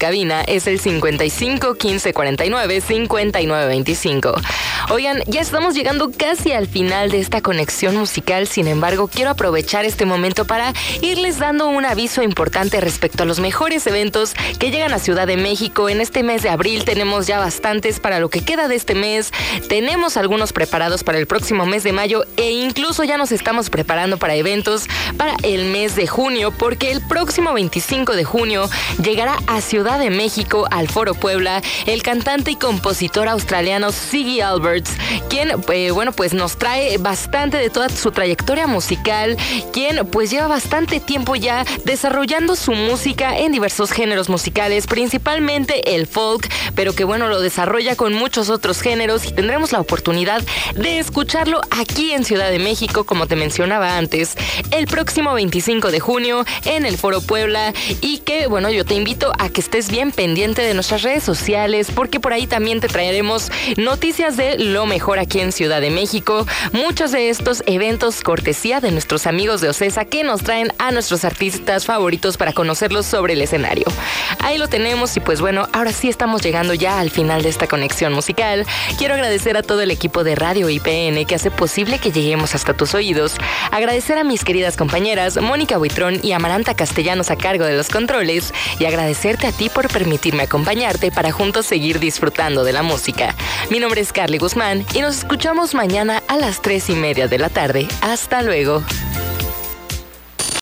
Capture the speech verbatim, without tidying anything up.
cabina es el cincuenta y cinco, quince, cuarenta y nueve, cincuenta y nueve veinticinco. Oigan, ya estamos llegando casi al final de esta conexión musical, sin embargo, quiero aprovechar este momento para irles dando un aviso importante respecto a los mejores eventos que llegan a Ciudad de México. En este mes de abril tenemos ya bastantes para lo que queda de este mes, tenemos algunos preparados para el próximo mes de mayo e incluso ya nos estamos preparando para eventos para el mes de junio, porque el próximo veinticinco de junio llegará a Ciudad de México, al Foro Puebla, el cantante y compositor australiano Ziggy Alberts, quien, eh, bueno, pues nos trae bastante de toda su trayectoria musical, quien pues lleva bastante tiempo ya desarrollando su música en diversos géneros musicales, principalmente el folk, pero que bueno, lo desarrolla con muchos otros géneros y tendremos la oportunidad de escucharlo aquí en Ciudad de México, como te mencionaba antes, el próximo veinticinco de junio en el Foro Puebla, y que bueno, yo te invito a que estés bien pendiente de nuestras redes sociales, porque por ahí también te traeremos noticias de lo mejor aquí en Ciudad de México, muchos de estos eventos cortesía de nuestros amigos de Ocesa, que nos traen a nuestros artistas favoritos para conocerlos sobre el escenario. Ahí lo tenemos y pues bueno, ahora sí estamos llegando ya al final de esta conexión musical. Quiero agradecer a todo el equipo de Radio I P N que hace posible que lleguemos hasta tus oídos, agradecer a mis queridas compañeras Mónica Buitrón y Amaranta Castellanos a cargo de los controles, y agradecerte a ti por permitirme acompañarte para juntos seguir disfrutando de la música. Mi nombre es Carly Guzmán y nos escuchamos mañana a las tres y media de la tarde. Hasta luego.